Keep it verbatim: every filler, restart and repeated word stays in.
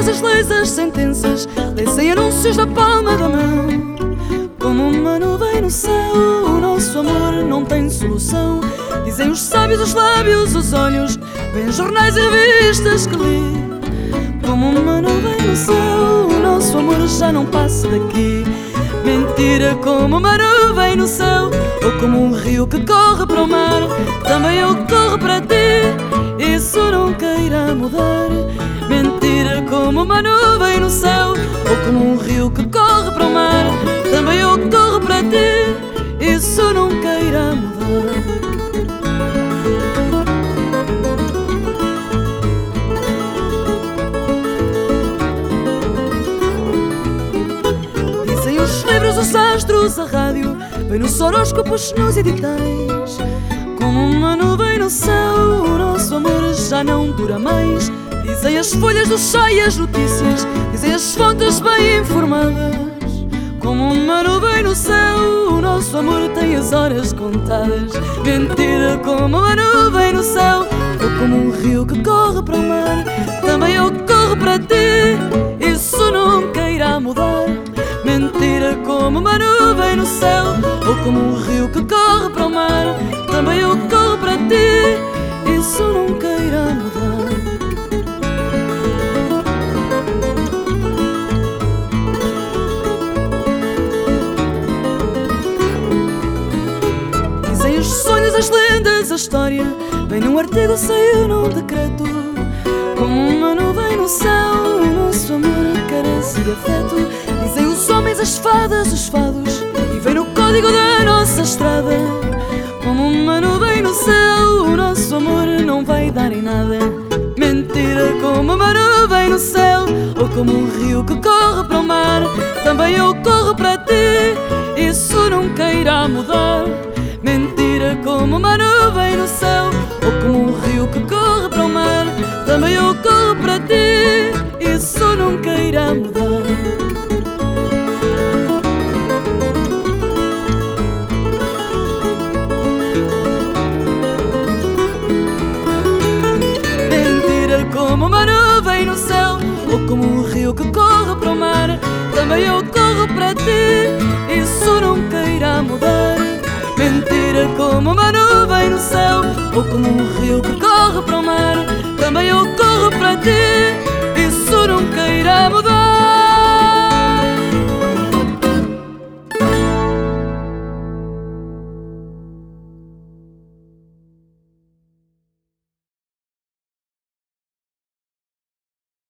as leis, as sentenças, lê-se anúncios na palma da mão. Como uma nuvem no céu, o nosso amor não tem solução. Dizem os sábios, os lábios, os olhos, vêm jornais e revistas que li. Como uma nuvem no céu, o nosso amor já não passa daqui. Mentira, como uma nuvem no céu, ou como um rio que corre para o mar. Também eu corro para ti, isso nunca irá mudar. Mentira, como uma nuvem no céu, ou como um rio que corre para o mar. Também eu corro para ti, isso nunca irá mudar. Dizem os livros, os astros, a rádio, vem nos horóscopos, nos editais. Como uma nuvem no céu, o nosso amor já não dura mais. Dizem as folhas do chá e as notícias, dizem as fontes bem informadas. Como uma nuvem no céu, o nosso amor tem as horas contadas. Mentira, como uma nuvem no céu, ou como um rio que corre para o mar. Também eu corro para ti, isso nunca irá mudar. Mentira, como uma nuvem no céu, ou como um rio que corre para o mar. Também eu corro para ti, isso nunca irá mudar. Dizem os sonhos, as lendas, a história, vem num artigo, saiu num decreto. Como uma nuvem no céu, o nosso amor carece de afeto. Dizem os homens, as fadas, os fados, e vem no código da nossa estrada. Como uma nuvem no céu, o nosso amor não vai dar em nada. Mentira, como uma nuvem no céu, ou como um rio que corre para o mar. Também eu corro para ti, isso nunca irá mudar. Mentira, como uma nuvem no céu, ou como um rio que corre para o mar. Também eu corro para ti, isso nunca irá mudar. Como uma nuvem no céu, ou como um rio que corre para o mar. Também eu corro para ti, isso nunca irá mudar. Mentira, como uma nuvem no céu, ou como um rio que corre para o mar. Também eu corro para ti, isso nunca irá mudar.